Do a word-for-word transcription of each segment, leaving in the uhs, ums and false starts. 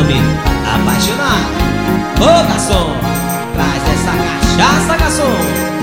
homem apaixonado. Ô garçom, traz essa cachaça, garçom.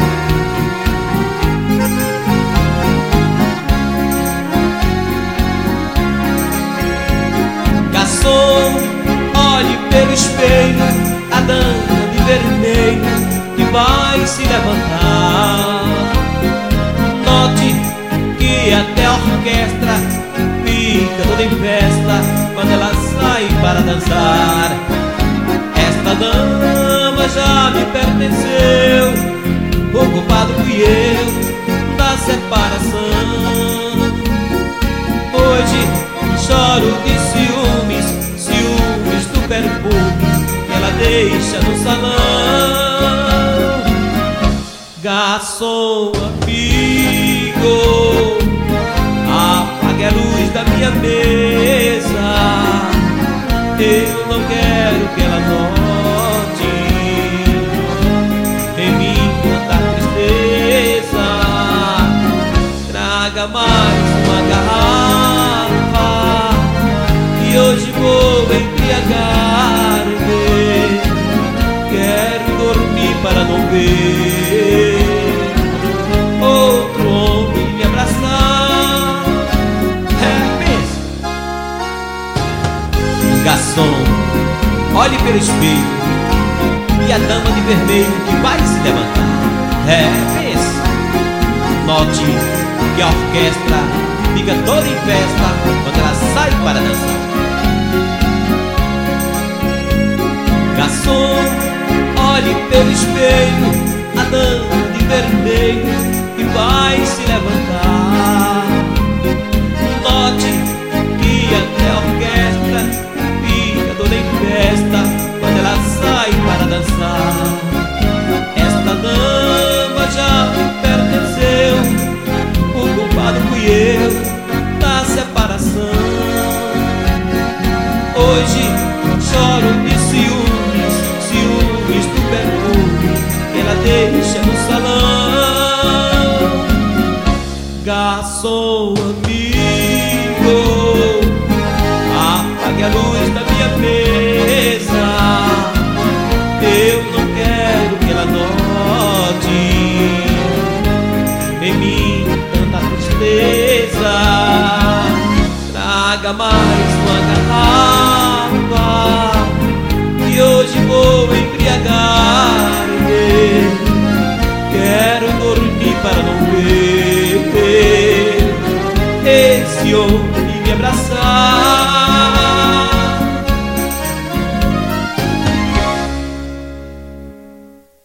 Garçom, olhe pelo espelho a dama de vermelho que vai se levantar. Note que até a orquestra fica toda em festa quando ela sai para dançar. Esta dama já me pertenceu, o culpado fui eu da separação. Hoje choro de ciúmes, ciúmes do perfume que ela deixa no salão. Garçom amigo, apague a luz da minha mesa. Eu não quero que ela note em mim tanta tristeza. Traga mais uma garrafa e hoje vou embriagar-me. Quero dormir para não ver outro homem me abraçar. É mesmo. Garçom, olhe pelo espelho e a dama de vermelho que vai se levantar. É mesmo. Note que a orquestra fica toda em festa quando ela sai para dançar. Garçom, olhe pelo espelho a dama de vermelho que vai se levantar. Note que até a orquestra fica toda em festa quando ela sai para dançar. Esta dama já me pertenceu, o culpado fui eu da separação. Hoje choro de ciúmes, ciúmes do perfume que ela deixa no salão. Garçom amigo, apague a luz da minha mesa. Eu não quero que ela note em mim tanta tristeza. Traga mais uma garrafa e hoje vou embriagar-me. Quero dormir para não ver esse homem me abraçar.